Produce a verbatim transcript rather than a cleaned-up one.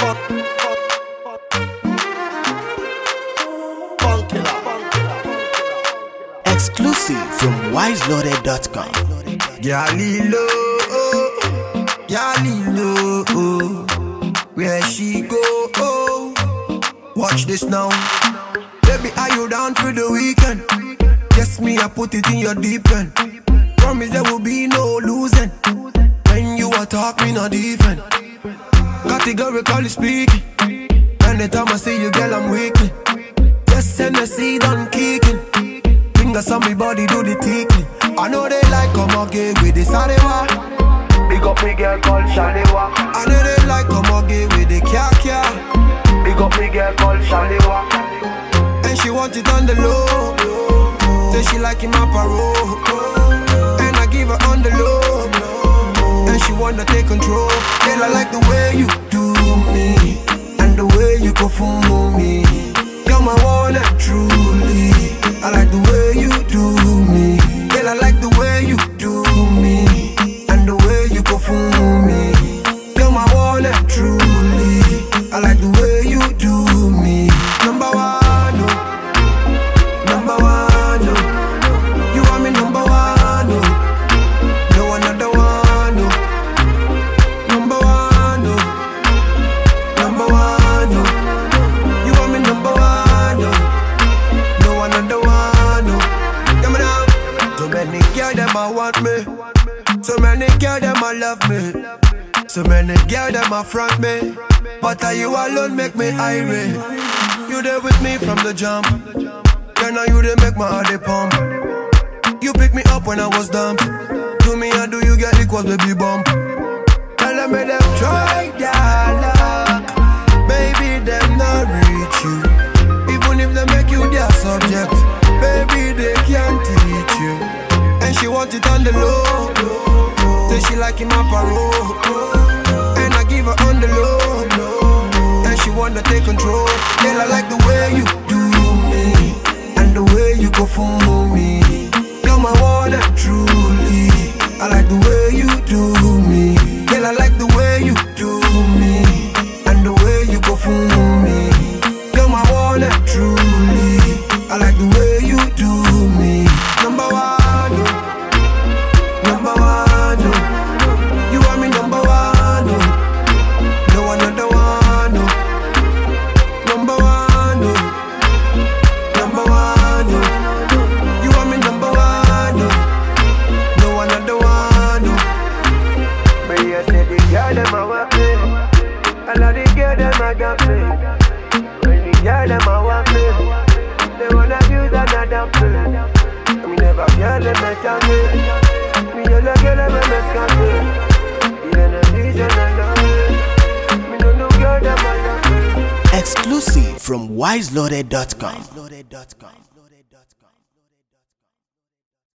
Exclusive from wise loaded dot com. Galilo, Galilo, where she go? Oh, watch this now. Baby, are you down for the weekend? Yes, me, I put it in your deep end. Promise there will be no losing. When you attack me, not defend. Categorically speaking. Anytime I see you, girl, I'm weakling. Just send the seed on kicking. Fingers on me body, do the tickling. I know they like come again with the Sarewa. Big up me girl called Shalewa. I know they like come again with the Kya Kya. Big up me girl called Shalewa. And she want it on the low. Say she like him my parole. And I give her on the low. And she wanna take control. Girl, I like the way you do me. And the way you go for me. You're my one and truly. I like the way you do me. Girl, I like the way you do me. And the way you go for me. You're my one and truly. I like the way you do me. Number one, no. Number one, no. You want me number one, no. No another one, no. Number one, no. Number one, no. You want me number one, no. No another one, no. Come on now. So many girls them a want me. So many girls them a love me. So many girls them a front me. But are you alone make me irate. You there with me from the jump. Then now you they make my heart they pump. You pick me up when I was dumb. Do me and do you get equal baby bump. Tell them me them try their luck. Baby them not reach you. Even if they make you their subject. Baby they can't teach you. And she want it on the low. Say she like him my parole. And I give her on the low. And she wanna take control. Girl, I like the way you do me. And the way you go for me. You're my one and truly. I like the way you do me. Girl, I like the way you do me. And the way you go for me. You're my one and truly. I like the way you do me. Number one, no. Number one, no. You want me number one, no. No another one, no. Number one, no. Number one, no. You want me number one, no. No another one, no. But you say the girl them a want me. I love the girl them a got me. When the girl them a want me, they wanna use another play. I mean never girl them a tell me. Me yellow girl them a mess up me. Even a vision and love me. Me no no girl them a love me. Exclusive from wise loaded dot com.